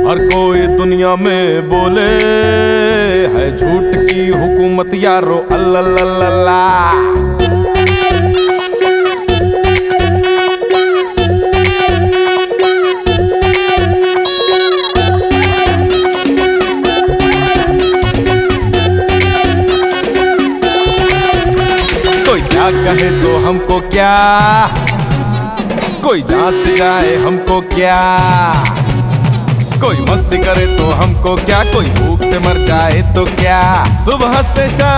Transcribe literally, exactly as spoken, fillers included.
हर कोई दुनिया में बोले है झूठ की हुकूमत यारो अल्लाह। कोई क्या कहे तो हमको क्या, कोई नाच गाए हमको क्या, कोई मस्ती करे तो हमको क्या, कोई भूख से मर जाए तो क्या। सुबह से शाम